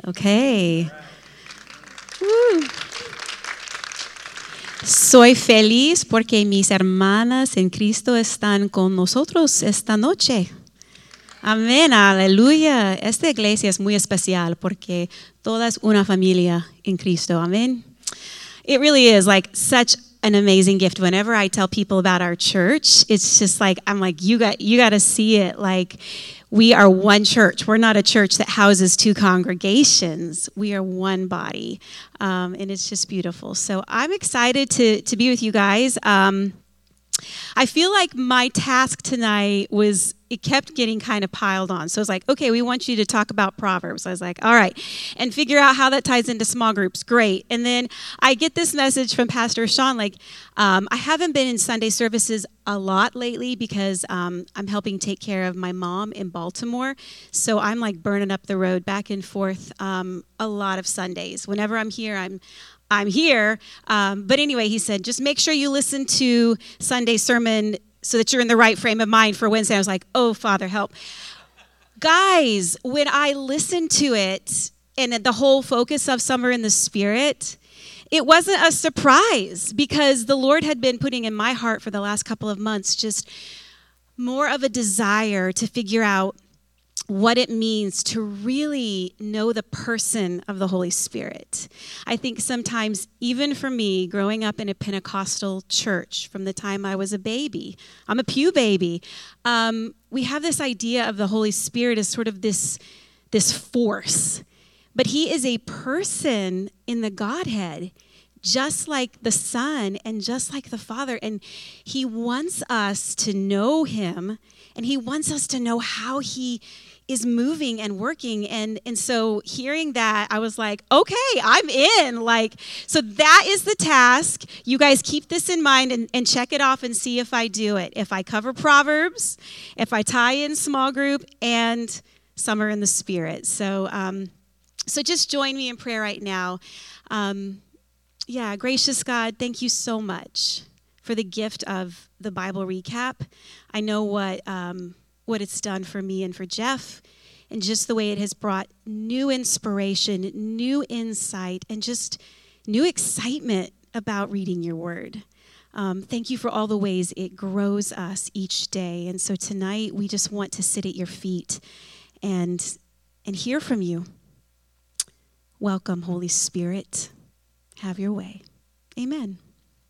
Okay. Woo. Soy feliz porque mis hermanas en Cristo están con nosotros esta noche. Amén, aleluya. Esta iglesia es muy especial porque toda es una familia en Cristo. Amén. It really is like such an amazing gift. Whenever I tell people about our church, it's just like, I'm like, you got to see it. Like, we are one church. We're not a church that houses two congregations. We are one body, and it's just beautiful. So I'm excited to be with you guys. I feel like my task tonight it kept getting kind of piled on. So it's like, okay, we want you to talk about Proverbs. I was like, all right, and figure out how that ties into small groups. Great. And then I get this message from Pastor Sean, like, I haven't been in Sunday services a lot lately because I'm helping take care of my mom in Baltimore. So I'm like burning up the road back and forth a lot of Sundays. Whenever I'm here, I'm here. But anyway, he said, just make sure you listen to Sunday's sermon so that you're in the right frame of mind for Wednesday. I was like, oh, Father, help. Guys, when I listened to it and the whole focus of Summer in the Spirit, it wasn't a surprise because the Lord had been putting in my heart for the last couple of months just more of a desire to figure out what it means to really know the person of the Holy Spirit. I think sometimes, even for me, growing up in a Pentecostal church from the time I was a baby, I'm a pew baby, we have this idea of the Holy Spirit as sort of this force. But he is a person in the Godhead, just like the Son and just like the Father. And he wants us to know him, and he wants us to know how he is moving and working. And so hearing that, I was like, okay, I'm in. Like, so that is the task. You guys keep this in mind and check it off and see if I do it. If I cover Proverbs, if I tie in small group and Summer in the Spirit. So just join me in prayer right now. Gracious God, thank you so much for the gift of the Bible recap. I know what it's done for me and for Jeff, and just the way it has brought new inspiration, new insight, and just new excitement about reading your word. Thank you for all the ways it grows us each day. And so tonight, we just want to sit at your feet and hear from you. Welcome, Holy Spirit. Have your way. Amen.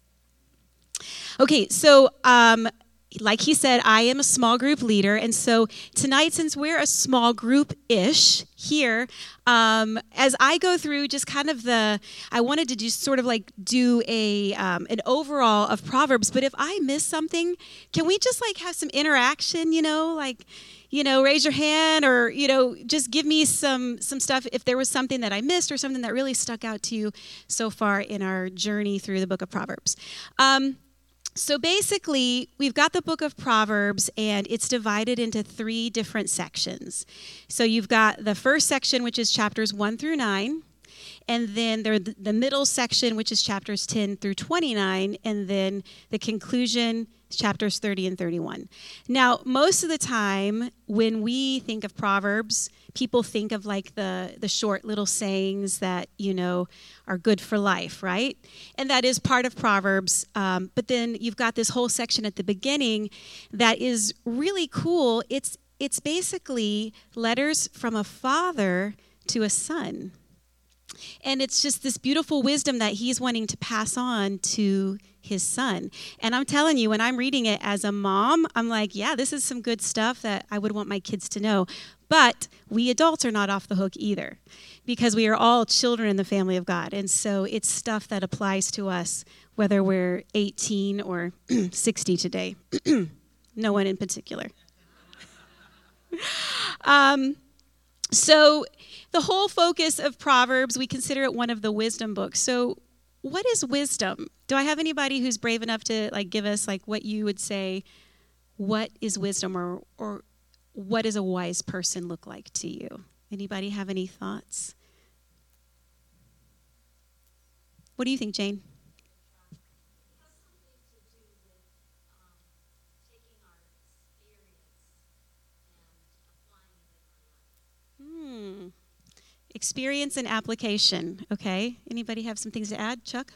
Okay, so like he said, I am a small group leader. And so tonight, since we're a small group-ish here, as I go through just kind of I wanted to just sort of like do an overall of Proverbs. But if I miss something, can we just like have some interaction, raise your hand or, just give me some stuff if there was something that I missed or something that really stuck out to you so far in our journey through the book of Proverbs. So basically, we've got the book of Proverbs, and it's divided into 3 different sections. So you've got the first section, which is chapters 1 through 9, and then there's the middle section, which is chapters 10 through 29, and then the conclusion, chapters 30 and 31. Now, most of the time, when we think of Proverbs, people think of like the short little sayings that, are good for life, right? And that is part of Proverbs. But then you've got this whole section at the beginning that is really cool. It's basically letters from a father to a son. And it's just this beautiful wisdom that he's wanting to pass on to his son. And I'm telling you, when I'm reading it as a mom, I'm like, yeah, this is some good stuff that I would want my kids to know. But we adults are not off the hook either, because we are all children in the family of God. And so it's stuff that applies to us, whether we're 18 or 60 today. No one in particular. So the whole focus of Proverbs, we consider it one of the wisdom books. So what is wisdom? Do I have anybody who's brave enough to give us what you would say, what is wisdom, or what does a wise person look like to you? Anybody have any thoughts? What do you think, Jane? Experience and application, okay? Anybody have some things to add, Chuck?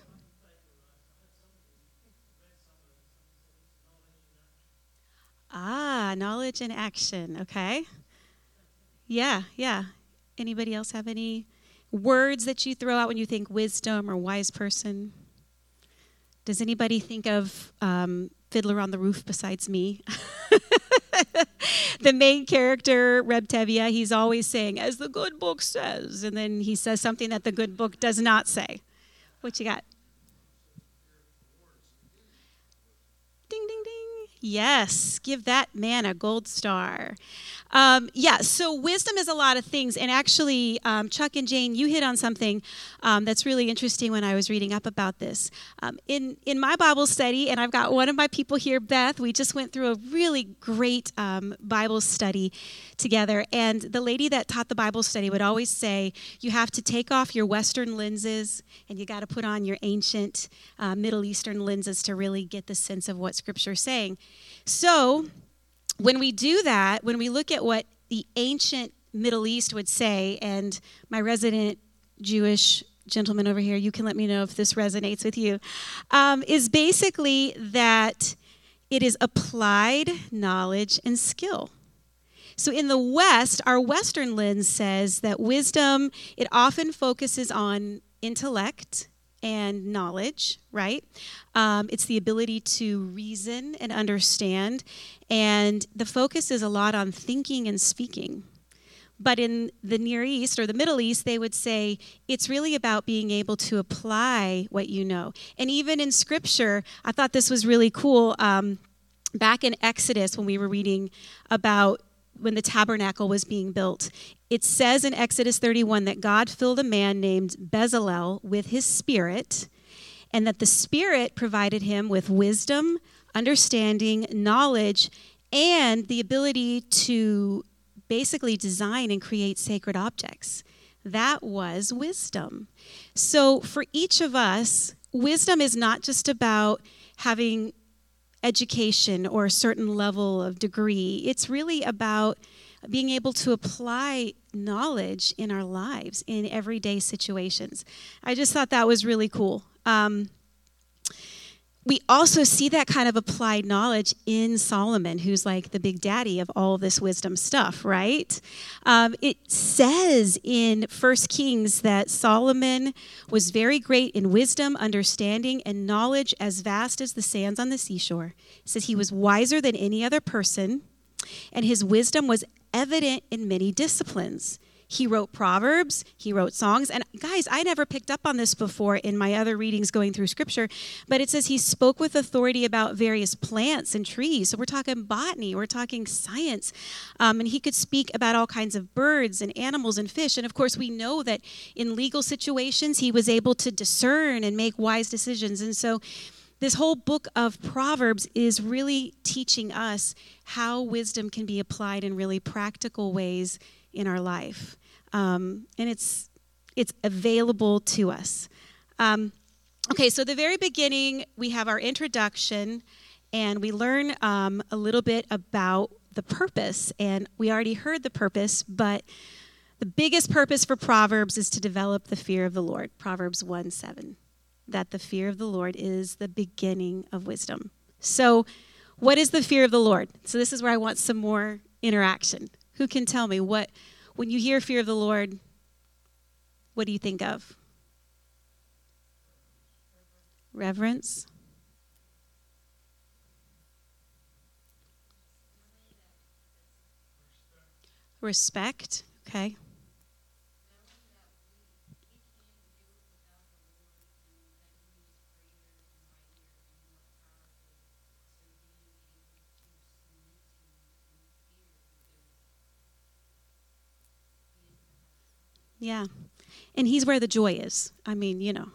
Knowledge and action, okay? Yeah. Anybody else have any words that you throw out when you think wisdom or wise person? Does anybody think of Fiddler on the Roof besides me? The main character, Reb Tevye, he's always saying, as the good book says, and then he says something that the good book does not say. What you got? Ding, ding, ding. Yes, give that man a gold star. So wisdom is a lot of things. And actually, Chuck and Jane, you hit on something that's really interesting when I was reading up about this. In my Bible study, and I've got one of my people here, Beth, we just went through a really great Bible study together. And the lady that taught the Bible study would always say, you have to take off your Western lenses and you got to put on your ancient Middle Eastern lenses to really get the sense of what Scripture is saying. So when we do that, when we look at what the ancient Middle East would say, and my resident Jewish gentleman over here, you can let me know if this resonates with you, is basically that it is applied knowledge and skill. So in the West, our Western lens says that wisdom, it often focuses on intellect and knowledge, right? It's the ability to reason and understand, and the focus is a lot on thinking and speaking. But in the Near East or the Middle East, they would say it's really about being able to apply what you know. And even in Scripture, I thought this was really cool. Back in Exodus, when we were reading about when the tabernacle was being built, it says in Exodus 31 that God filled a man named Bezalel with his spirit, and that the Spirit provided him with wisdom, understanding, knowledge, and the ability to basically design and create sacred objects. That was wisdom. So for each of us, wisdom is not just about having education or a certain level of degree. It's really about being able to apply knowledge in our lives in everyday situations. I just thought that was really cool. We also see that kind of applied knowledge in Solomon, who's like the big daddy of all this wisdom stuff, right? It says in 1 Kings that Solomon was very great in wisdom, understanding, and knowledge as vast as the sands on the seashore. It says he was wiser than any other person, and his wisdom was evident in many disciplines. He wrote Proverbs, he wrote songs, and guys, I never picked up on this before in my other readings going through Scripture, but it says he spoke with authority about various plants and trees. So we're talking botany, we're talking science, and he could speak about all kinds of birds and animals and fish. And of course, we know that in legal situations, he was able to discern and make wise decisions. And so this whole book of Proverbs is really teaching us how wisdom can be applied in really practical ways in our life. And it's available to us. Okay, so the very beginning, we have our introduction, and we learn a little bit about the purpose. And we already heard the purpose, but the biggest purpose for Proverbs is to develop the fear of the Lord. Proverbs 1:7, that the fear of the Lord is the beginning of wisdom. So what is the fear of the Lord? So this is where I want some more interaction. Who can tell me when you hear fear of the Lord, what do you think of? Reverence. Respect. Okay. Yeah. And he's where the joy is. I mean, you know.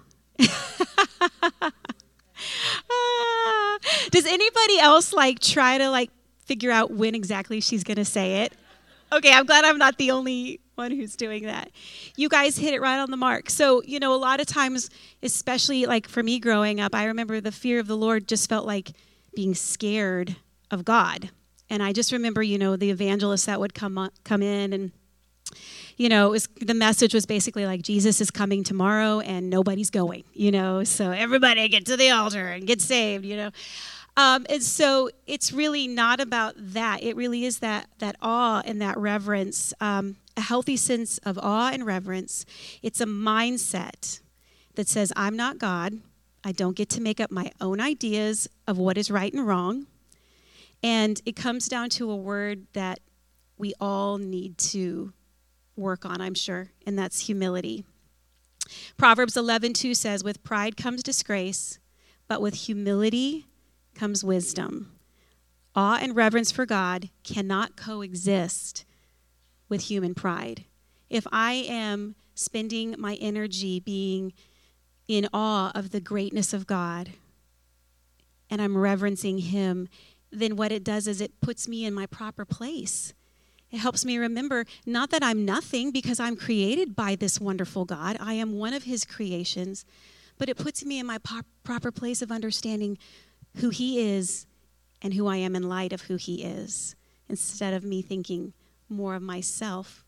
Does anybody else try to figure out when exactly she's going to say it? Okay, I'm glad I'm not the only one who's doing that. You guys hit it right on the mark. So, a lot of times, especially for me growing up, I remember the fear of the Lord just felt like being scared of God. And I just remember, the evangelists that would come in and The message was basically like Jesus is coming tomorrow and nobody's going, so everybody get to the altar and get saved, And so it's really not about that. It really is that awe and that reverence, a healthy sense of awe and reverence. It's a mindset that says, I'm not God. I don't get to make up my own ideas of what is right and wrong. And it comes down to a word that we all need to work on, I'm sure, and that's humility. Proverbs 11:2 says, with pride comes disgrace, but with humility comes wisdom. Awe and reverence for God cannot coexist with human pride. If I am spending my energy being in awe of the greatness of God and I'm reverencing him, then what it does is it puts me in my proper place. It helps me remember not that I'm nothing because I'm created by this wonderful God. I am one of his creations, but it puts me in my proper place of understanding who he is and who I am in light of who he is, instead of me thinking more of myself.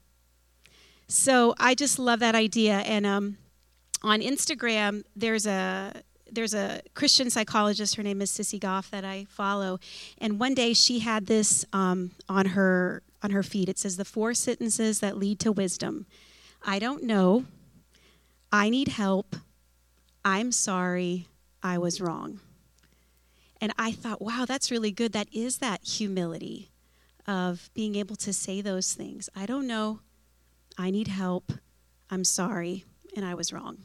So I just love that idea. And on Instagram, there's a Christian psychologist. Her name is Sissy Goff that I follow. And one day she had this on her feed. It says, the 4 sentences that lead to wisdom. I don't know. I need help. I'm sorry. I was wrong. And I thought, wow, that's really good. That is that humility of being able to say those things. I don't know. I need help. I'm sorry. And I was wrong.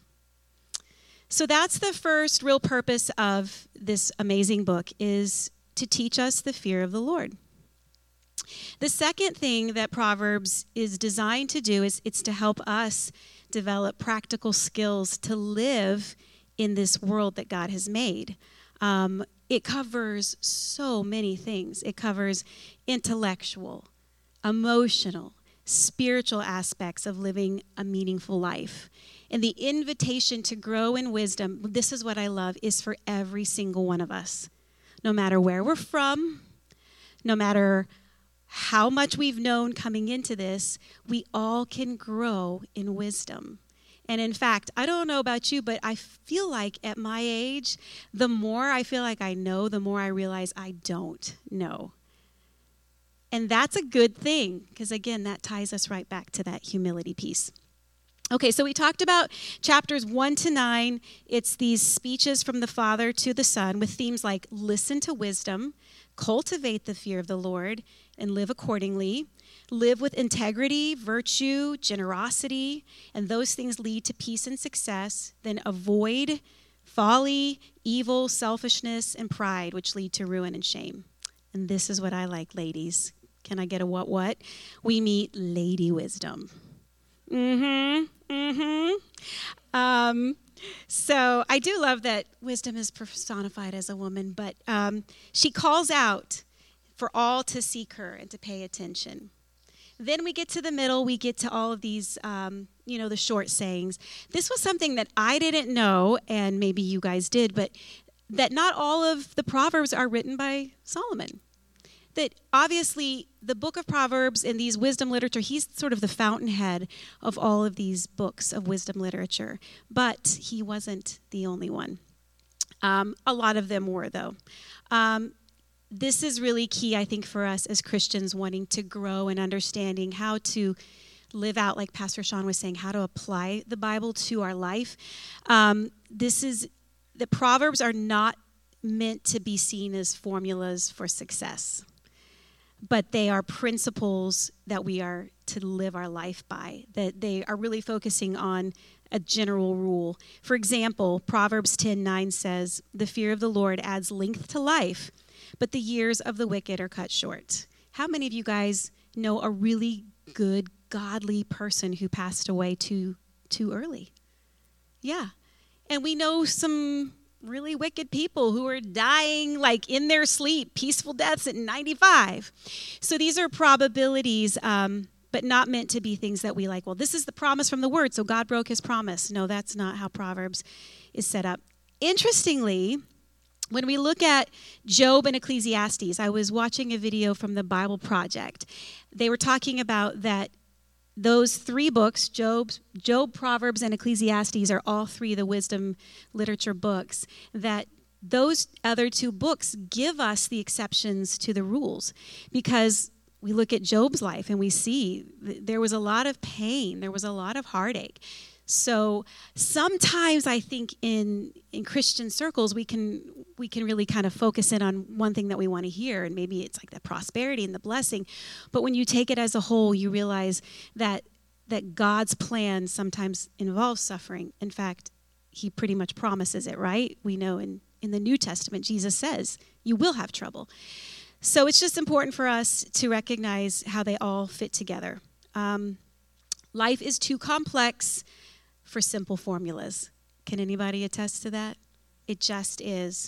So that's the first real purpose of this amazing book, is to teach us the fear of the Lord. The second thing that Proverbs is designed to do is it's to help us develop practical skills to live in this world that God has made. It covers so many things. It covers intellectual, emotional, spiritual aspects of living a meaningful life. And the invitation to grow in wisdom, this is what I love, is for every single one of us. No matter where we're from, no matter how much we've known coming into this, we all can grow in wisdom. And in fact, I don't know about you, but I feel like at my age, the more I feel like I know, the more I realize I don't know. And that's a good thing, because again, that ties us right back to that humility piece. Okay, so we talked about chapters 1-9. It's these speeches from the Father to the Son with themes like listen to wisdom, cultivate the fear of the Lord, and live accordingly. Live with integrity, virtue, generosity, and those things lead to peace and success. Then avoid folly, evil, selfishness, and pride, which lead to ruin and shame. And this is what I like, ladies. Can I get a what? We meet Lady Wisdom. So I do love that wisdom is personified as a woman, but she calls out for all to seek her and to pay attention. Then we get to the middle, we get to all of these, the short sayings. This was something that I didn't know, and maybe you guys did, but that not all of the Proverbs are written by Solomon. That obviously the book of Proverbs and these wisdom literature, he's sort of the fountainhead of all of these books of wisdom literature. But he wasn't the only one. A lot of them were, though. This is really key, I think, for us as Christians wanting to grow in understanding how to live out, like Pastor Sean was saying, how to apply the Bible to our life. The Proverbs are not meant to be seen as formulas for success, but they are principles that we are to live our life by, that they are really focusing on a general rule. For example, Proverbs 10:9 says, the fear of the Lord adds length to life, but the years of the wicked are cut short. How many of you guys know a really good, godly person who passed away too early? Yeah. And we know some really wicked people who are dying like in their sleep, peaceful deaths at 95. So these are probabilities, but not meant to be things that we like, well, this is the promise from the word, so God broke his promise. No, that's not how Proverbs is set up. Interestingly, when we look at Job and Ecclesiastes, I was watching a video from the Bible Project. They were talking about that those three books, Job, Proverbs, and Ecclesiastes, are all three the wisdom literature books, that those other two books give us the exceptions to the rules, because we look at Job's life and we see there was a lot of pain, there was a lot of heartache. So sometimes I think in Christian circles we can really kind of focus in on one thing that we want to hear, and maybe it's like the prosperity and the blessing. But when you take it as a whole, you realize that God's plan sometimes involves suffering. In fact, he pretty much promises it, right? We know in the New Testament, Jesus says, you will have trouble. So it's just important for us to recognize how they all fit together. Life is too complex for simple formulas. Can anybody attest to that? It just is.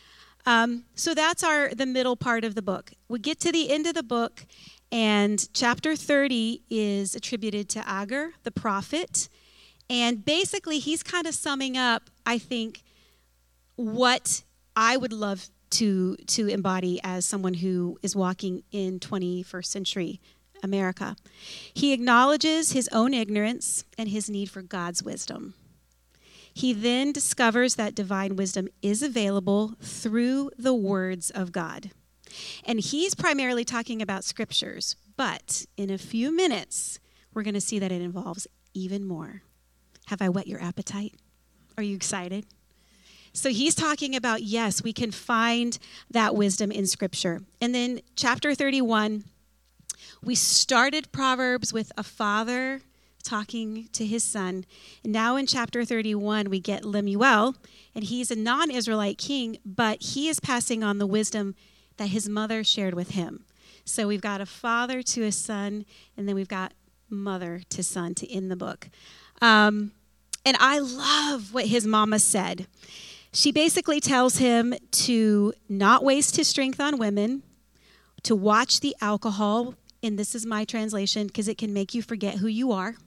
So that's the middle part of the book. We get to the end of the book, and chapter 30 is attributed to Agur, the prophet. And basically, he's kind of summing up, I think, what I would love to embody as someone who is walking in 21st century America. He acknowledges his own ignorance and his need for God's wisdom. He then discovers that divine wisdom is available through the words of God. And he's primarily talking about scriptures, but in a few minutes, we're going to see that it involves even more. Have I whet your appetite? Are you excited? So he's talking about, yes, we can find that wisdom in Scripture. And then chapter 31, we started Proverbs with a father talking to his son. And now in chapter 31, we get Lemuel, and he's a non-Israelite king, but he is passing on the wisdom that his mother shared with him. So we've got a father to his son, and then we've got mother to son to end the book. And I love what his mama said. She basically tells him to not waste his strength on women, to watch the alcohol, and this is my translation because it can make you forget who you are.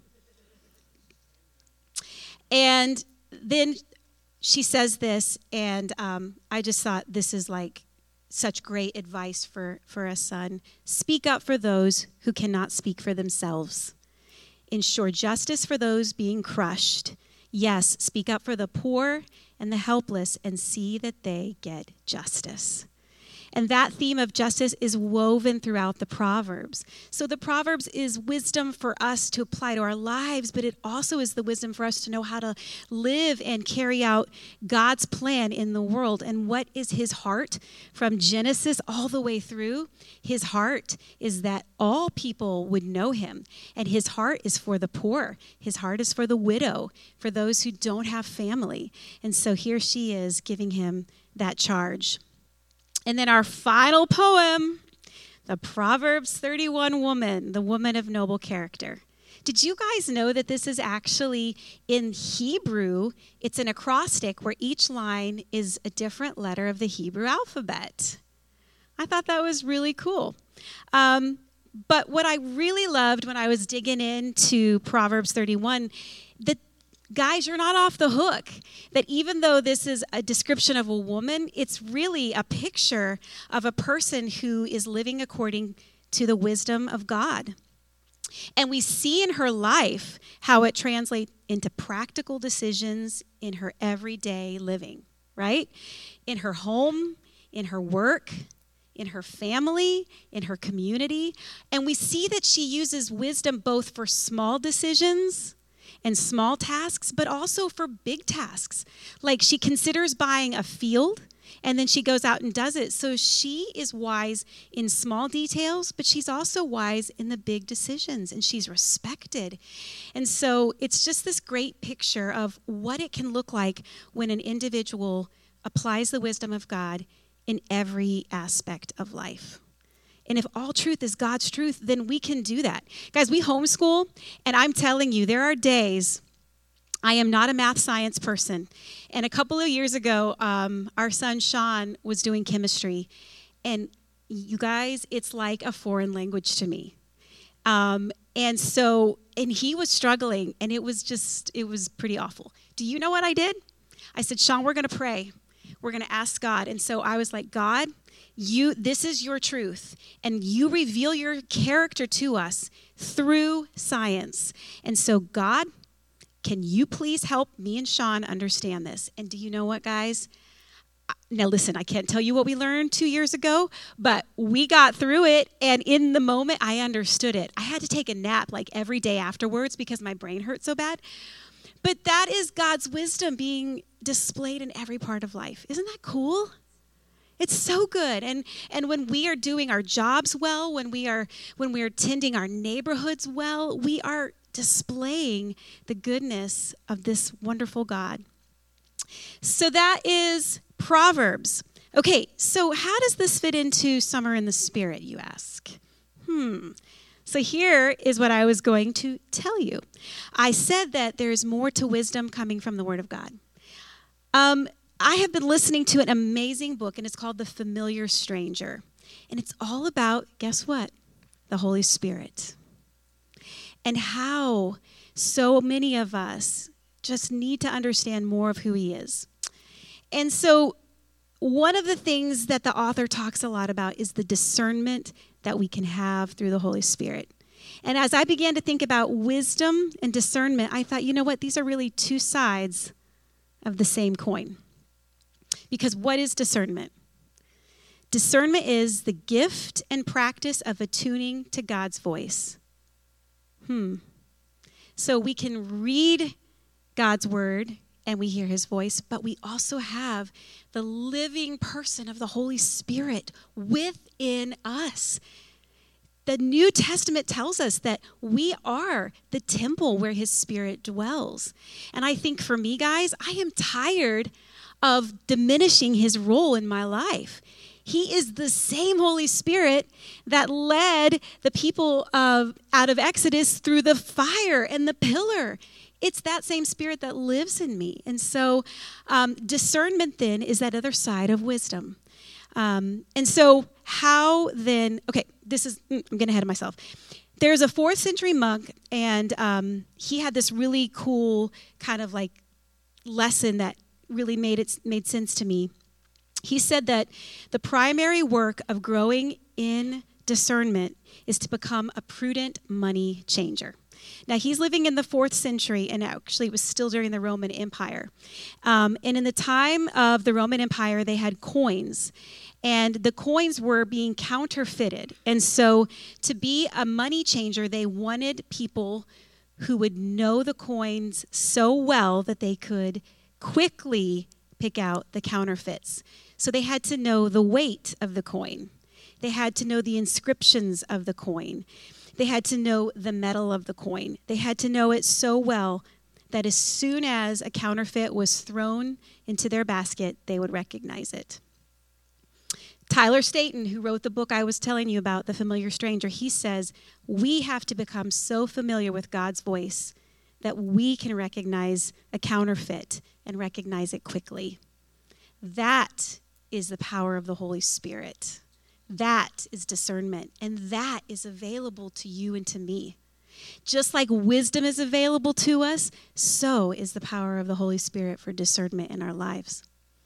And then she says this, and I just thought this is like such great advice for a son. Speak up for those who cannot speak for themselves. Ensure justice for those being crushed. Yes, speak up for the poor and the helpless, and see that they get justice. And that theme of justice is woven throughout the Proverbs. So the Proverbs is wisdom for us to apply to our lives, but it also is the wisdom for us to know how to live and carry out God's plan in the world. And what is his heart from Genesis all the way through? His heart is that all people would know him. And his heart is for the poor. His heart is for the widow, for those who don't have family. And so here she is giving him that charge. And then our final poem, the Proverbs 31 woman, the woman of noble character. Did you guys know that this is actually in Hebrew? It's an acrostic where each line is a different letter of the Hebrew alphabet. I thought that was really cool. But what I really loved when I was digging into Proverbs 31, that guys, you're not off the hook. That even though this is a description of a woman, it's really a picture of a person who is living according to the wisdom of God. And we see in her life how it translates into practical decisions in her everyday living, right? In her home, in her work, in her family, in her community. And we see that she uses wisdom both for small decisions and small tasks, but also for big tasks. Like she considers buying a field, and then she goes out and does it. So she is wise in small details, but she's also wise in the big decisions, and she's respected. And so it's just this great picture of what it can look like when an individual applies the wisdom of God in every aspect of life. And if all truth is God's truth, then we can do that. Guys, we homeschool, and I'm telling you, there are days I am not a math science person. And a couple of years ago, our son Sean was doing chemistry. And you guys, it's like a foreign language to me. And he was struggling, and it was pretty awful. Do you know what I did? I said, Sean, we're going to pray. We're going to ask God. And so I was like, God, this is your truth, and you reveal your character to us through science. And so God, can you please help me and Sean understand this? And do you know what, guys? Now listen, I can't tell you what we learned 2 years ago, but we got through it, and in the moment, I understood it. I had to take a nap like every day afterwards because my brain hurt so bad. But that is God's wisdom being displayed in every part of life. Isn't that cool? It's so good. And when we are doing our jobs well, when we are tending our neighborhoods well, we are displaying the goodness of this wonderful God. So that is Proverbs. Okay, so how does this fit into Summer in the Spirit, you ask? So here is what I was going to tell you. I said that there's more to wisdom coming from the Word of God. I have been listening to an amazing book, and it's called The Familiar Stranger. And it's all about, guess what? The Holy Spirit. And how so many of us just need to understand more of who He is. And so one of the things that the author talks a lot about is the discernment that we can have through the Holy Spirit. And as I began to think about wisdom and discernment, I thought, you know what? These are really two sides of the same coin. Because what is discernment? Discernment is the gift and practice of attuning to God's voice. So we can read God's word and we hear His voice, but we also have the living person of the Holy Spirit within us. The New Testament tells us that we are the temple where His Spirit dwells. And I think for me, guys, I am tired of diminishing His role in my life. He is the same Holy Spirit that led the people out of Exodus through the fire and the pillar. It's that same Spirit that lives in me. And so discernment then is that other side of wisdom. And so how then, okay, I'm getting ahead of myself. There's a 4th century monk, and he had this really cool kind of like lesson that really made sense to me. He said that the primary work of growing in discernment is to become a prudent money changer. Now, he's living in the 4th century, and actually it was still during the Roman Empire. And in the time of the Roman Empire, they had coins, and the coins were being counterfeited. And so to be a money changer, they wanted people who would know the coins so well that they could quickly pick out the counterfeits. So they had to know the weight of the coin. They had to know the inscriptions of the coin. They had to know the metal of the coin. They had to know it so well that as soon as a counterfeit was thrown into their basket, they would recognize it. Tyler Staton, who wrote the book I was telling you about, The Familiar Stranger, he says, we have to become so familiar with God's voice that we can recognize a counterfeit and recognize it quickly. That is the power of the Holy Spirit. That is discernment, and that is available to you and to me. Just like wisdom is available to us, so is the power of the Holy Spirit for discernment in our lives.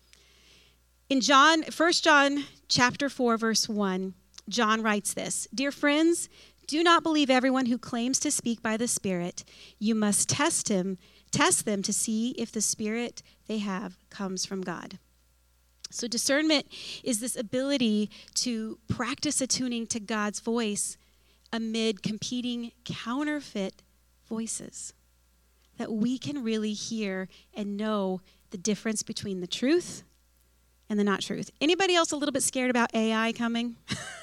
In 1 John chapter 4, verse 1, John writes this, "Dear friends, do not believe everyone who claims to speak by the Spirit. You must test them to see if the Spirit they have comes from God." So discernment is this ability to practice attuning to God's voice amid competing counterfeit voices. That we can really hear and know the difference between the truth and the not truth. Anybody else a little bit scared about AI coming?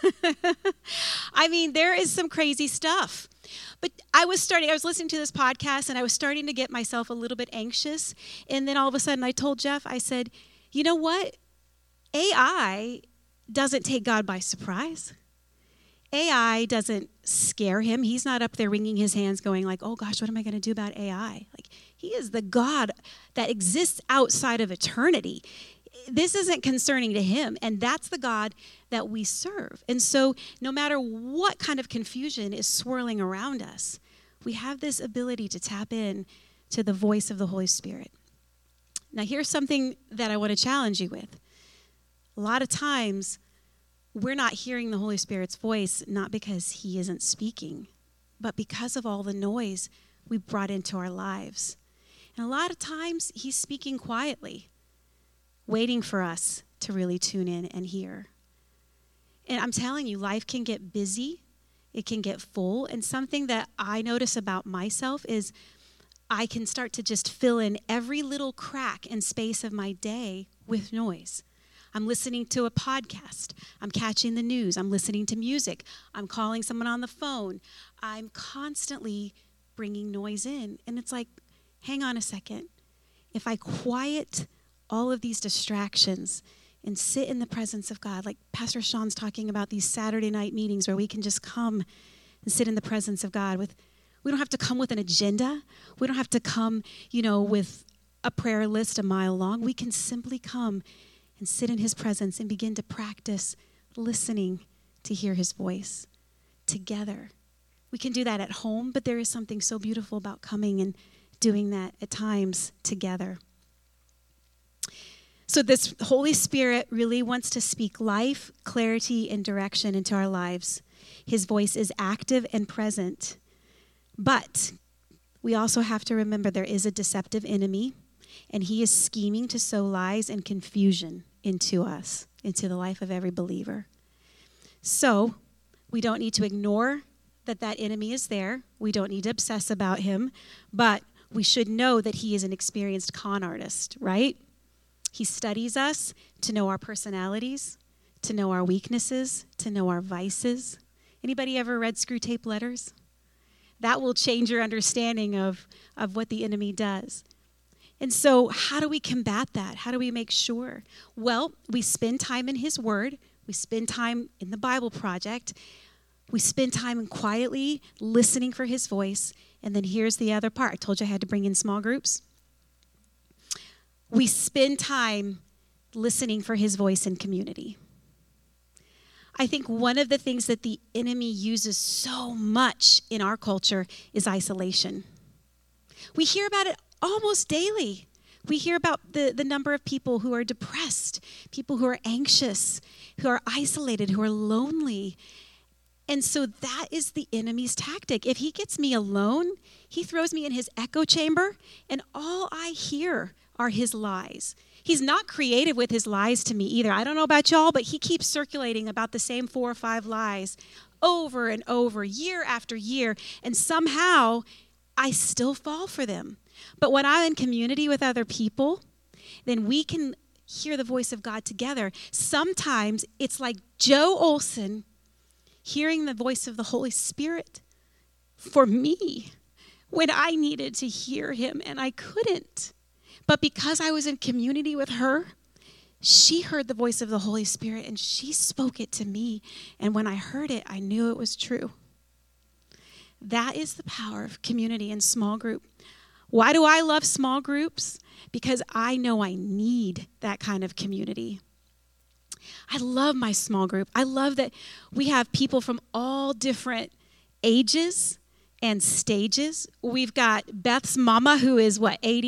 I mean, there is some crazy stuff. But I was listening to this podcast, and I was starting to get myself a little bit anxious. And then all of a sudden I told Jeff, I said, you know what? AI doesn't take God by surprise. AI doesn't scare him. He's not up there wringing his hands going like, oh gosh, what am I going to do about AI? Like, He is the God that exists outside of eternity. This isn't concerning to Him, and that's the God that we serve. And so no matter what kind of confusion is swirling around us, we have this ability to tap in to the voice of the Holy Spirit. Now, here's something that I want to challenge you with. A lot of times, we're not hearing the Holy Spirit's voice, not because He isn't speaking, but because of all the noise we brought into our lives. And a lot of times he's speaking quietly, waiting for us to really tune in and hear. And I'm telling you, life can get busy. It can get full. And something that I notice about myself is I can start to just fill in every little crack and space of my day with noise. I'm listening to a podcast. I'm catching the news. I'm listening to music. I'm calling someone on the phone. I'm constantly bringing noise in. And it's like, hang on a second. If I quiet all of these distractions and sit in the presence of God, like Pastor Sean's talking about these Saturday night meetings where we can just come and sit in the presence of God we don't have to come with an agenda. We don't have to come, with a prayer list a mile long. We can simply come and sit in his presence and begin to practice listening to hear his voice together. We can do that at home, but there is something so beautiful about coming and doing that at times together. So this Holy Spirit really wants to speak life, clarity, and direction into our lives. His voice is active and present. But we also have to remember there is a deceptive enemy, and he is scheming to sow lies and confusion into us, into the life of every believer. So we don't need to ignore that enemy is there. We don't need to obsess about him, but we should know that he is an experienced con artist, right? He studies us to know our personalities, to know our weaknesses, to know our vices. Anybody ever read Screw Tape Letters? That will change your understanding of what the enemy does. And so how do we combat that? How do we make sure? Well, we spend time in his word. We spend time in the Bible Project. We spend time quietly listening for his voice. And then here's the other part. I told you I had to bring in small groups. We spend time listening for his voice in community. I think one of the things that the enemy uses so much in our culture is isolation. We hear about it almost daily. We hear about the number of people who are depressed, people who are anxious, who are isolated, who are lonely. And so that is the enemy's tactic. If he gets me alone, he throws me in his echo chamber, and all I hear are his lies. He's not creative with his lies to me either. I don't know about y'all, but he keeps circulating about the same 4 or 5 lies over and over, year after year, and somehow I still fall for them. But when I'm in community with other people, then we can hear the voice of God together. Sometimes it's like Joe Olson hearing the voice of the Holy Spirit for me when I needed to hear him and I couldn't. But because I was in community with her, she heard the voice of the Holy Spirit and she spoke it to me. And when I heard it, I knew it was true. That is the power of community and small group. Why do I love small groups? Because I know I need that kind of community. I love my small group. I love that we have people from all different ages and stages. We've got Beth's mama, who is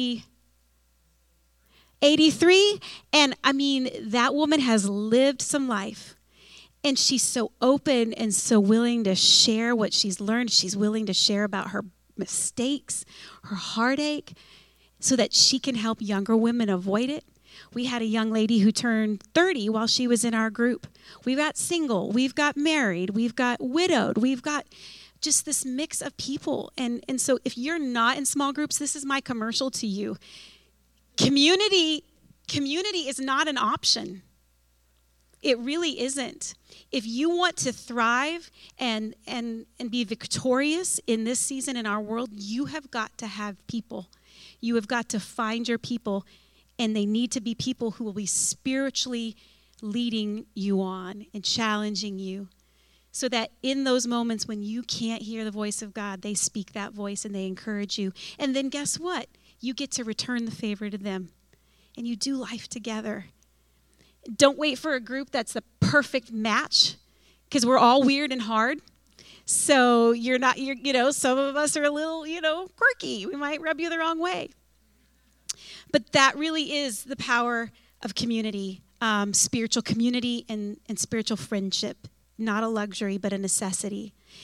83, and I mean, that woman has lived some life, and she's so open and so willing to share what she's learned. She's willing to share about her mistakes, her heartache, so that she can help younger women avoid it. We had a young lady who turned 30 while she was in our group. We've got single, we've got married, we've got widowed, we've got just this mix of people. And so if you're not in small groups, this is my commercial to you. Community is not an option. It really isn't. If you want to thrive and be victorious in this season in our world, you have got to have people. You have got to find your people, and they need to be people who will be spiritually leading you on and challenging you, so that in those moments when you can't hear the voice of God, they speak that voice and they encourage you. And then guess what? You get to return the favor to them, and you do life together. Don't wait for a group that's the perfect match, because we're all weird and hard. So some of us are a little, quirky. We might rub you the wrong way. But that really is the power of community, spiritual community and spiritual friendship. Not a luxury, but a necessity.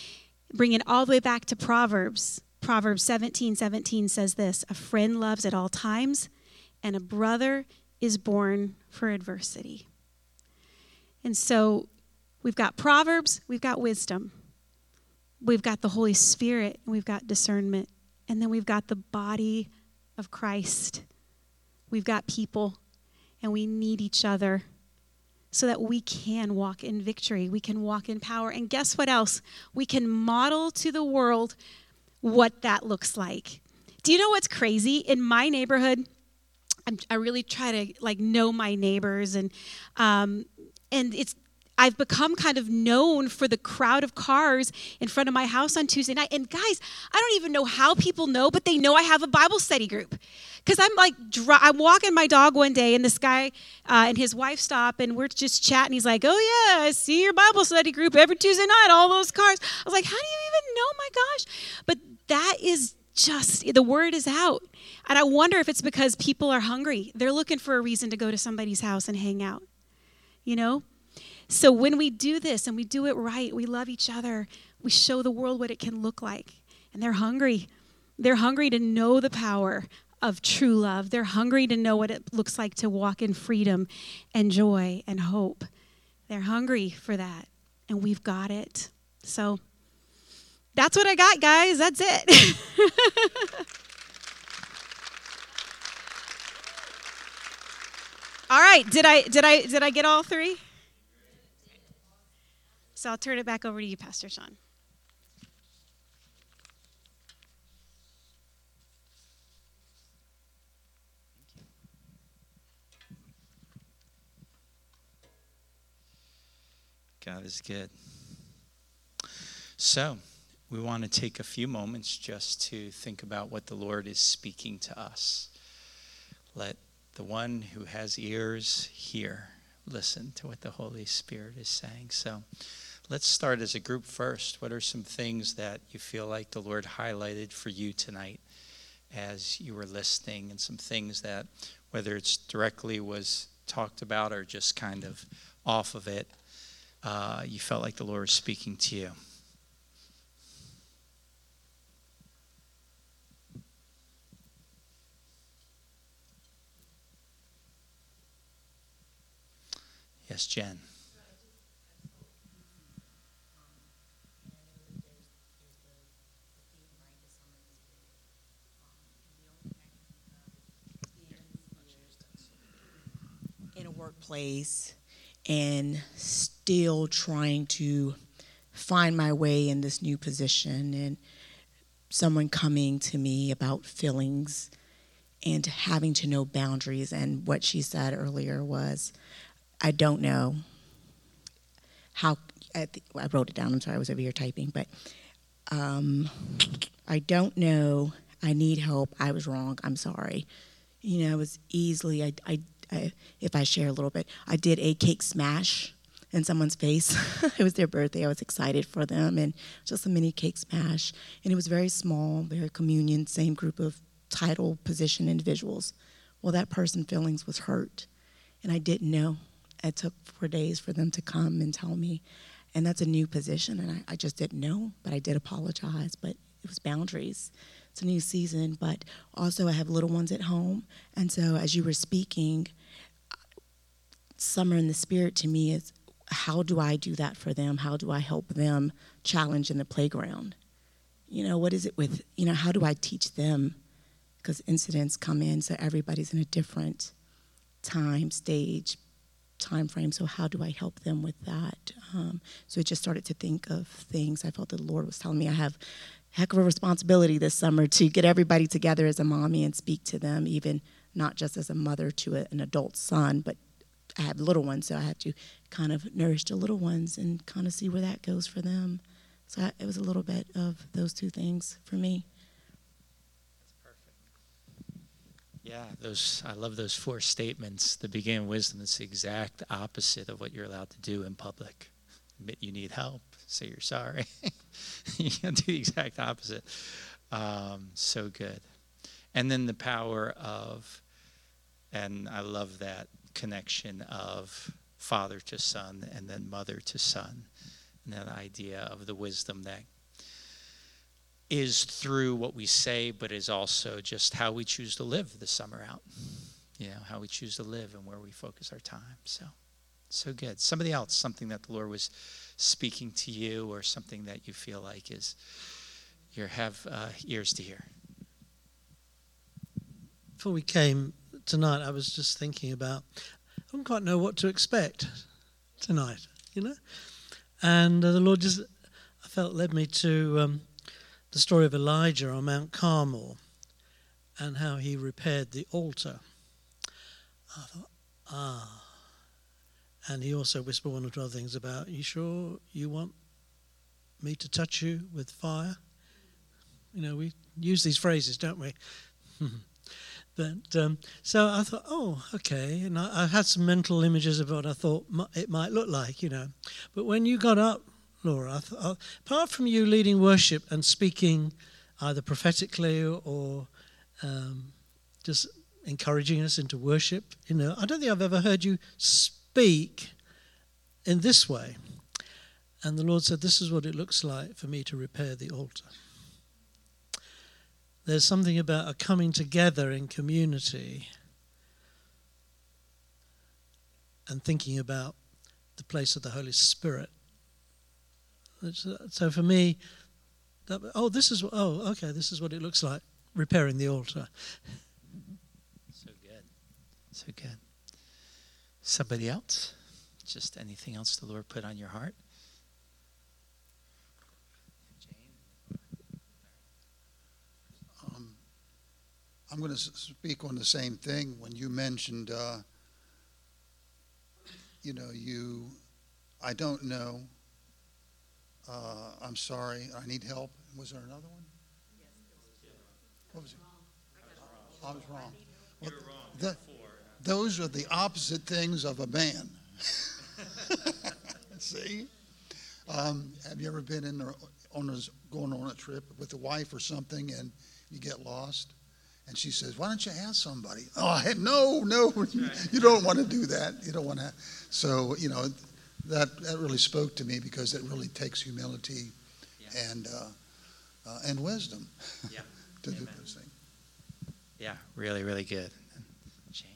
Bring it all the way back to Proverbs. Proverbs 17:17 says this, a friend loves at all times, and a brother is born for adversity. And so we've got Proverbs, we've got wisdom, we've got the Holy Spirit, and we've got discernment, and then we've got the body of Christ. We've got people, and we need each other so that we can walk in victory. We can walk in power. And guess what else? We can model to the world what that looks like. Do you know what's crazy? In my neighborhood, I really try to know my neighbors, and I've become kind of known for the crowd of cars in front of my house on Tuesday night. And guys, I don't even know how people know, but they know I have a Bible study group. Because I'm walking my dog one day, and this guy and his wife stop, and we're just chatting. He's like, oh yeah, I see your Bible study group every Tuesday night, all those cars. I was like, how do you even know? My gosh. But that is just, the word is out. And I wonder if it's because people are hungry. They're looking for a reason to go to somebody's house and hang out, you know? So when we do this and we do it right, we love each other, we show the world what it can look like. And they're hungry. They're hungry to know the power of true love. They're hungry to know what it looks like to walk in freedom and joy and hope. They're hungry for that. And we've got it. So that's what I got, guys. That's it. All right. Did I get all three? So I'll turn it back over to you, Pastor Sean. God is good. So we want to take a few moments just to think about what the Lord is speaking to us. Let the one who has ears hear. Listen to what the Holy Spirit is saying. So let's start as a group first. What are some things that you feel like the Lord highlighted for you tonight as you were listening, and some things that, whether it's directly was talked about or just kind of off of it, you felt like the Lord was speaking to you? Yes, Jen. In a workplace and still trying to find my way in this new position, and someone coming to me about feelings and having to know boundaries. And what she said earlier was, I don't know how, I wrote it down, I'm sorry, I was over here typing, but I don't know, I need help, I was wrong, I'm sorry. You know, it was easily, if I share a little bit, I did a cake smash in someone's face. It was their birthday, I was excited for them, and just a mini cake smash. And it was very small, very communion, same group of title, position individuals. Well, that person's feelings was hurt, and I didn't know. It took 4 days for them to come and tell me. And that's a new position, and I just didn't know, but I did apologize. But it was boundaries. It's a new season, but also I have little ones at home. And so as you were speaking, Summer in the Spirit to me is, how do I do that for them? How do I help them challenge in the playground? You know, what is it with, how do I teach them? Because incidents come in, so everybody's in a different time, stage, time frame. So how do I help them with that? So I just started to think of things. I felt the Lord was telling me I have a heck of a responsibility this summer to get everybody together as a mommy and speak to them, even not just as a mother to an adult son, but I have little ones, so I have to kind of nourish the little ones and kind of see where that goes for them. So it was a little bit of those two things for me. Yeah, I love those 4 statements. The beginning of wisdom is the exact opposite of what you're allowed to do in public. Admit you need help. Say you're sorry. You do the exact opposite. So good. And then the power of, and I love that connection of father to son and then mother to son. And that idea of the wisdom that is through what we say, but is also just how we choose to live the summer out. You know, how we choose to live and where we focus our time. So good. Somebody else, something that the Lord was speaking to you, or something that you feel like is, you have ears to hear. Before we came tonight, I was just thinking about, I don't quite know what to expect tonight, you know? And the Lord just, I felt, led me to the story of Elijah on Mount Carmel and how he repaired the altar. I thought, And he also whispered one or two other things about, you sure you want me to touch you with fire? You know, we use these phrases, don't we? But so I thought, oh, okay. And I had some mental images of what I thought it might look like, you know. But when you got up, Laura, I thought, apart from you leading worship and speaking either prophetically or just encouraging us into worship, you know, I don't think I've ever heard you speak in this way. And the Lord said, this is what it looks like for me to repair the altar. There's something about a coming together in community and thinking about the place of the Holy Spirit. So for me, this is what it looks like, repairing the altar. So good. Somebody else? Just anything else the Lord put on your heart? I'm going to speak on the same thing. When you mentioned, I don't know, I'm sorry, I need help. Was there another one? What was it? I was wrong. You were wrong before. Those are the opposite things of a man. See? Have you ever been going on a trip with a wife or something and you get lost? And she says, why don't you ask somebody? Oh, no, you don't want to do that. You don't want to. So, you know, that really spoke to me, because it really takes humility and wisdom to do those things. Yeah, really, really good. Jane?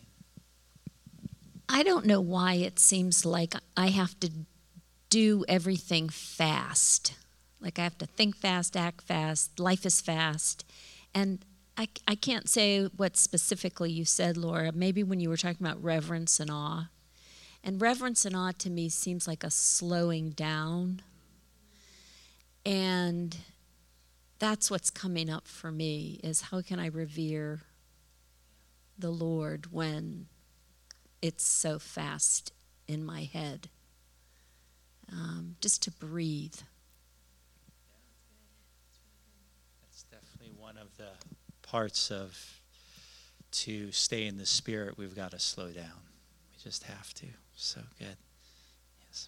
I don't know why it seems like I have to do everything fast. Like I have to think fast, act fast, life is fast. And I can't say what specifically you said, Laura. Maybe when you were talking about reverence and awe. And reverence and awe to me seems like a slowing down. And that's what's coming up for me, is how can I revere the Lord when it's so fast in my head? Just to breathe. That's definitely one of the parts of, to stay in the Spirit, we've got to slow down. We just have to. So good. Yes,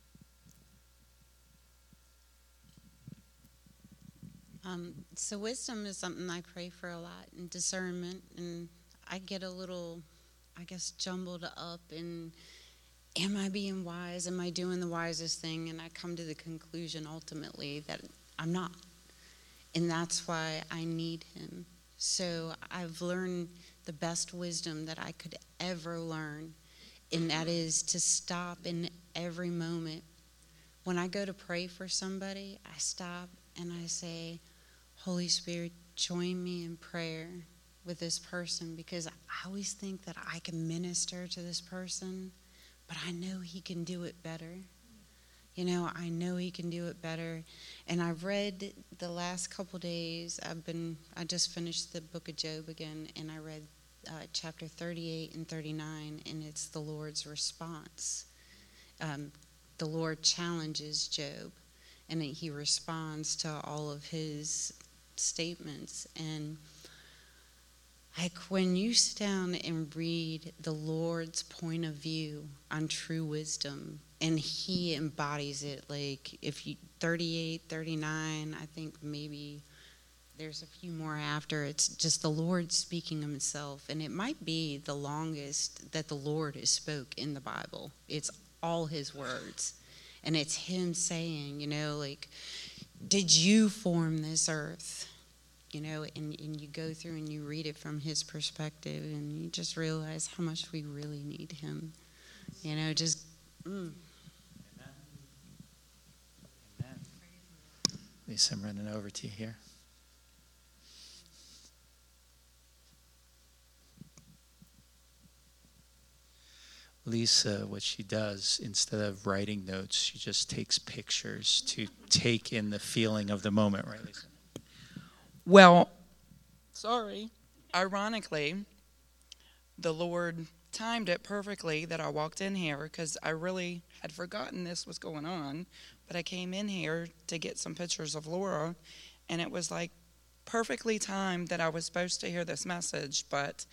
sir. So wisdom is something I pray for a lot, and discernment, and I get a little, I guess, jumbled up in, am I being wise? Am I doing the wisest thing? And I come to the conclusion ultimately that I'm not. And that's why I need him. So I've learned the best wisdom that I could ever learn, and that is to stop in every moment. When I go to pray for somebody, I stop and I say, Holy Spirit, join me in prayer with this person, because I always think that I can minister to this person, but I know he can do it better. You know, I know he can do it better. And I've read the last couple days, I just finished the book of Job again, and I read chapter 38 and 39, and it's the Lord's response. The Lord challenges Job, and he responds to all of his statements. And like when you sit down and read the Lord's point of view on true wisdom, and he embodies it, like if you 38, 39, I think maybe there's a few more after. It's just the Lord speaking himself, and it might be the longest that the Lord has spoke in the Bible. It's all his words, and it's him saying, you know, like, did you form this earth? You know, and you go through and you read it from his perspective, and you just realize how much we really need him. You know, just. Amen. Lisa, I'm running over to you here. Lisa, what she does, instead of writing notes, she just takes pictures to take in the feeling of the moment, right, Lisa? Well, ironically, the Lord timed it perfectly that I walked in here, because I really had forgotten this was going on, but I came in here to get some pictures of Laura, and it was like perfectly timed that I was supposed to hear this message. But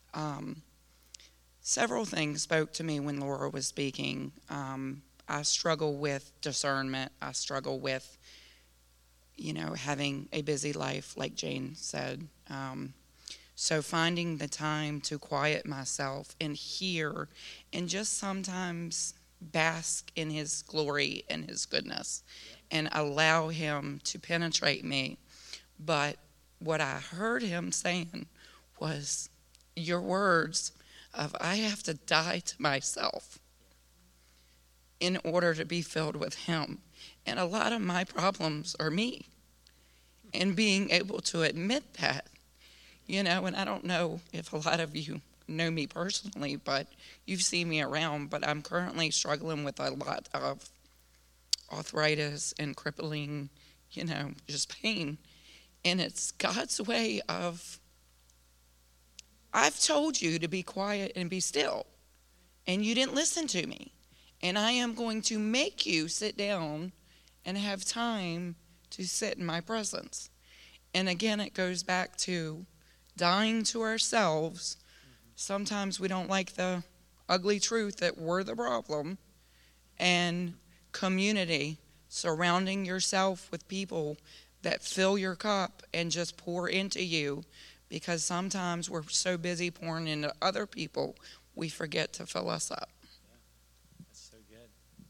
several things spoke to me when Laura was speaking. I struggle with discernment. I struggle with, having a busy life, like Jane said. So finding the time to quiet myself and hear, and just sometimes bask in his glory and his goodness, and allow him to penetrate me. But what I heard him saying was your words of, I have to die to myself in order to be filled with him. And a lot of my problems are me. And being able to admit that, and I don't know if a lot of you know me personally, but you've seen me around, but I'm currently struggling with a lot of arthritis and crippling, just pain. And it's God's way of, I've told you to be quiet and be still, and you didn't listen to me. And I am going to make you sit down and have time to sit in my presence. And again, it goes back to dying to ourselves. Sometimes we don't like the ugly truth that we're the problem. And community, surrounding yourself with people that fill your cup and just pour into you. Because sometimes we're so busy pouring into other people, we forget to fill us up. Yeah. That's so good.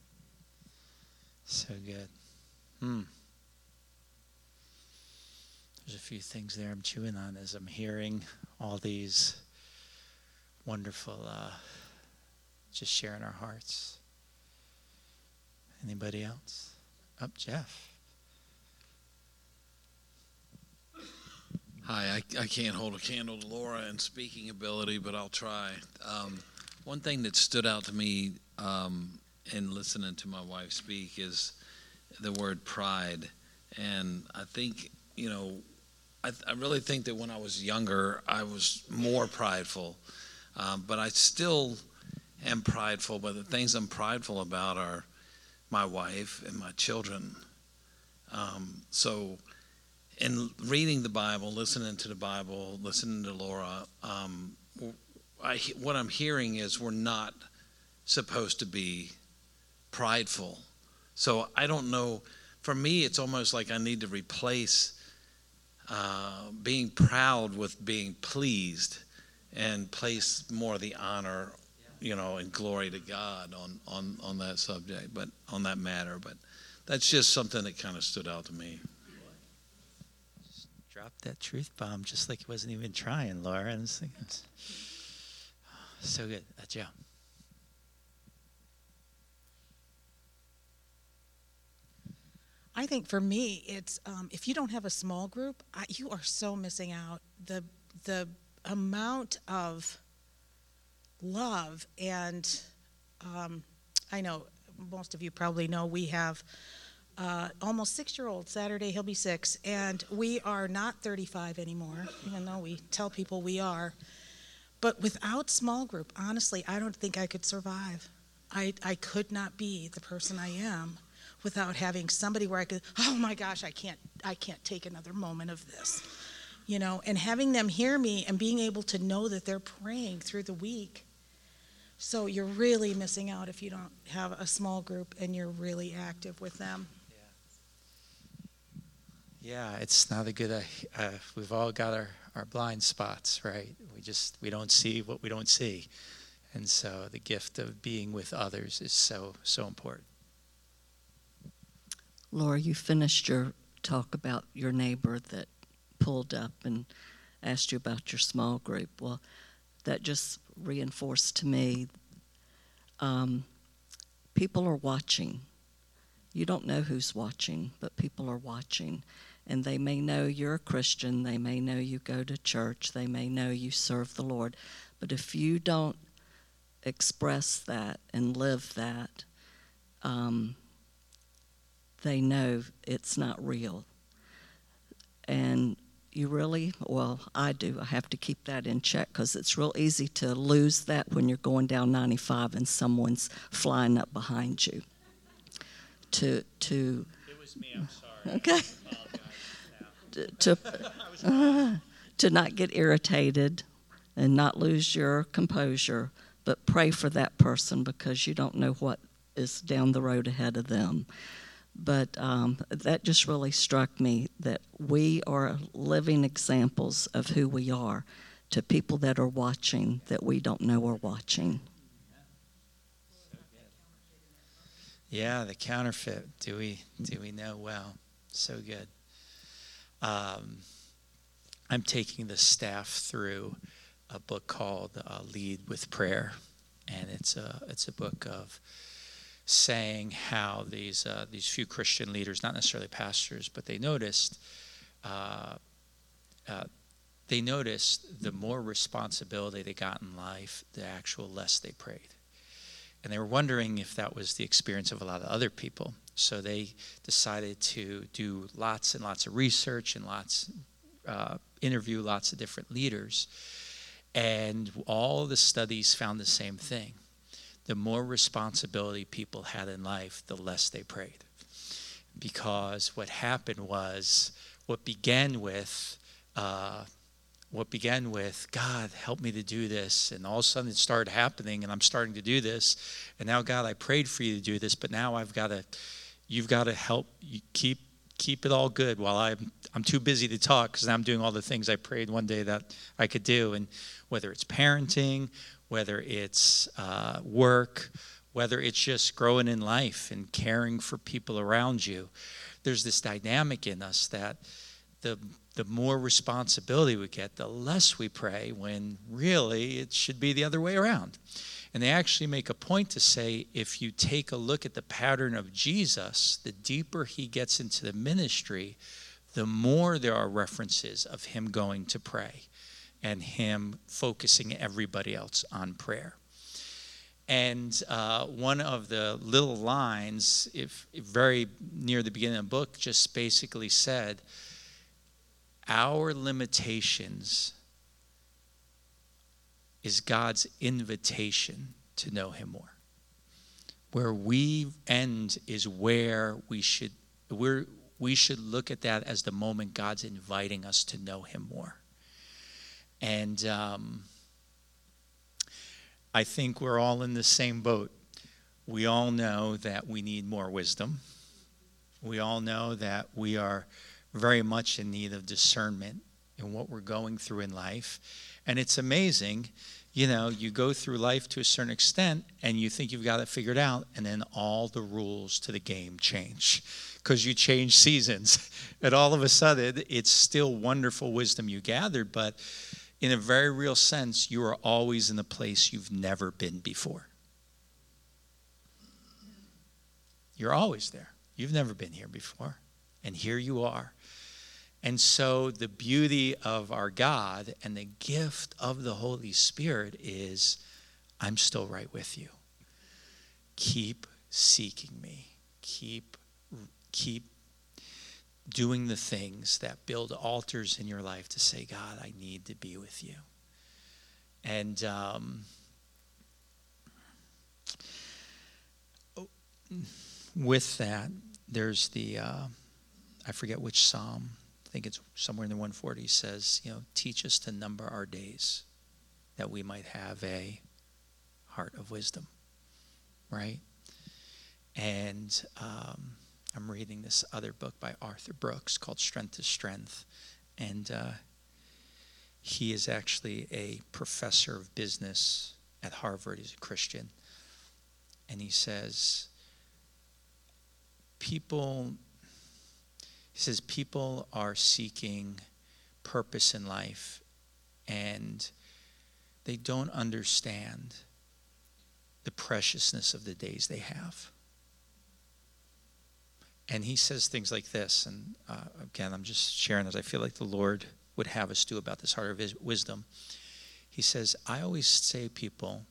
So good. There's a few things there I'm chewing on as I'm hearing all these wonderful, just sharing our hearts. Anybody else? Jeff. Hi, I can't hold a candle to Laura in speaking ability, but I'll try. One thing that stood out to me in listening to my wife speak is the word pride. And I think, I really think that when I was younger, I was more prideful. But I still am prideful, but the things I'm prideful about are my wife and my children. So in reading the Bible, listening to the Bible, listening to Laura, what I'm hearing is we're not supposed to be prideful. So I don't know. For me, it's almost like I need to replace being proud with being pleased, and place more of the honor, and glory to God on that subject, but on that matter. But that's just something that kind of stood out to me. Just dropped that truth bomb just like he wasn't even trying, Laura. And so good. Joe. I think for me, it's if you don't have a small group, you are so missing out. The amount of love, and I know most of you probably know we have almost 6-year-old. Saturday he'll be 6, and we are not 35 anymore, even though we tell people we are. But without small group, honestly, I don't think I could survive. I could not be the person I am without having somebody where I could, oh my gosh, I can't take another moment of this, and having them hear me and being able to know that they're praying through the week. So you're really missing out if you don't have a small group and you're really active with them. Yeah, it's not a good, we've all got our blind spots, right? We don't see what we don't see. And so the gift of being with others is so, so important. Laura, you finished your talk about your neighbor that pulled up and asked you about your small group. Well, that just reinforced to me, people are watching. You don't know who's watching, but people are watching. And they may know you're a Christian. They may know you go to church. They may know you serve the Lord. But if you don't express that and live that, they know it's not real. And you really, well, I do. I have to keep that in check because it's real easy to lose that when you're going down 95 and someone's flying up behind you. It was me, I'm sorry. Okay. To not get irritated and not lose your composure, but pray for that person because you don't know what is down the road ahead of them. But that just really struck me that we are living examples of who we are to people that are watching that we don't know are watching. Yeah, the counterfeit. Do we know? Well, so good. I'm taking the staff through a book called Lead with Prayer, and it's a book of saying how these few Christian leaders, not necessarily pastors, but they noticed the more responsibility they got in life, the actual less they prayed. And they were wondering if that was the experience of a lot of other people. So they decided to do lots and lots of research and interview lots of different leaders. And all the studies found the same thing. The more responsibility people had in life, the less they prayed. Because what happened was, what began with, God, help me to do this, and all of a sudden it started happening, and I'm starting to do this, and now, God, I prayed for you to do this, but now you've got to help you keep it all good while I'm too busy to talk because I'm doing all the things I prayed one day that I could do. And whether it's parenting, whether it's work, whether it's just growing in life and caring for people around you, there's this dynamic in us that the more responsibility we get, the less we pray, when really it should be the other way around. And they actually make a point to say, if you take a look at the pattern of Jesus, the deeper he gets into the ministry, the more there are references of him going to pray and him focusing everybody else on prayer. And one of the little lines, if very near the beginning of the book, just basically said, our limitations is God's invitation to know him more. Where we end is where we should look at that as the moment God's inviting us to know him more. And I think we're all in the same boat. We all know that we need more wisdom. We all know that we are very much in need of discernment in what we're going through in life. And it's amazing, you go through life to a certain extent and you think you've got it figured out, and then all the rules to the game change because you change seasons. And all of a sudden, it's still wonderful wisdom you gathered, but in a very real sense, you are always in a place you've never been before. You're always there. You've never been here before, and here you are. And so the beauty of our God and the gift of the Holy Spirit is, I'm still right with you. Keep seeking me. Keep doing the things that build altars in your life to say, God, I need to be with you. And with that, there's I forget which psalm. I think it's somewhere in the 140 says, teach us to number our days that we might have a heart of wisdom, right? And I'm reading this other book by Arthur Brooks called Strength to Strength. And he is actually a professor of business at Harvard. He's a Christian. And he says, people He says people are seeking purpose in life, and they don't understand the preciousness of the days they have. And he says things like this, and again, I'm just sharing as I feel like the Lord would have us do about this heart of wisdom. He says, I always say people,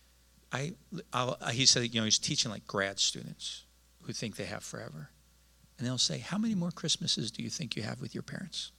he said, he's teaching like grad students who think they have forever. And they'll say, how many more Christmases do you think you have with your parents?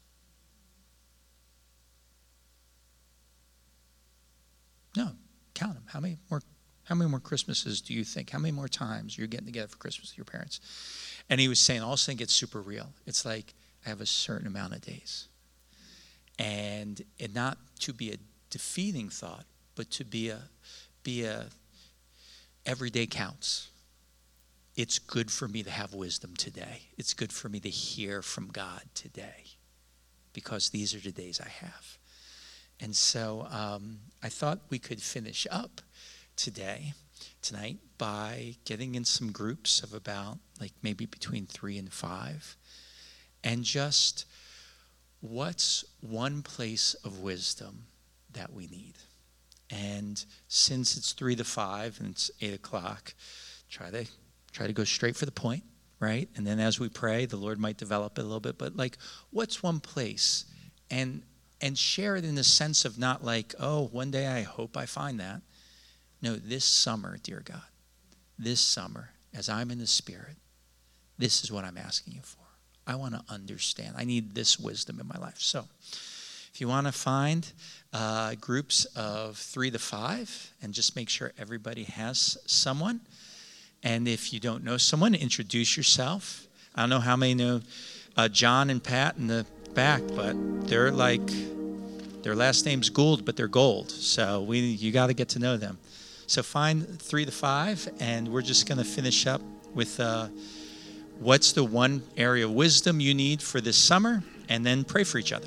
No, count them. How many more Christmases do you think? How many more times you're getting together for Christmas with your parents? And he was saying, all of a sudden it gets super real. It's like, I have a certain amount of days. And not to be a defeating thought, but to be a every day counts. It's good for me to have wisdom today. It's good for me to hear from God today, because these are the days I have. And so I thought we could finish up tonight, by getting in some groups of about like maybe between 3 and 5, and just what's one place of wisdom that we need. And since it's 3 to 5 and it's 8 o'clock, try to go straight for the point, right? And then as we pray, the Lord might develop it a little bit. But like, what's one place? And share it in the sense of not like, oh, one day I hope I find that. No, this summer, dear God, this summer, as I'm in the Spirit, this is what I'm asking you for. I want to understand. I need this wisdom in my life. So if you want to find groups of 3 to 5, and just make sure everybody has someone. And if you don't know someone, introduce yourself. I don't know how many know John and Pat in the back, but they're like, their last name's Gould, but they're gold. So you got to get to know them. So find 3 to 5, and we're just going to finish up with what's the one area of wisdom you need for this summer, and then pray for each other.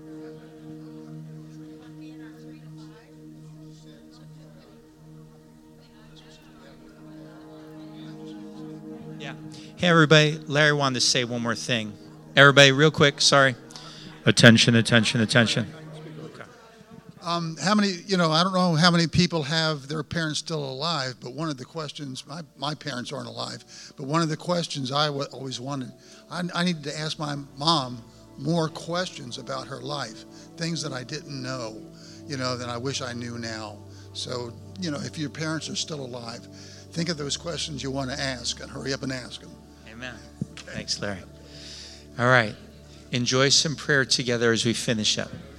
Yeah. Hey, everybody. Larry wanted to say one more thing. Everybody, real quick. Sorry. Attention, attention, attention. How many, I don't know how many people have their parents still alive, but one of the questions, my parents aren't alive, but one of the questions I always wanted, I needed to ask my mom more questions about her life, things that I didn't know, that I wish I knew now. So, if your parents are still alive, think of those questions you want to ask and hurry up and ask them. Amen. Thanks, Larry. All right. Enjoy some prayer together as we finish up.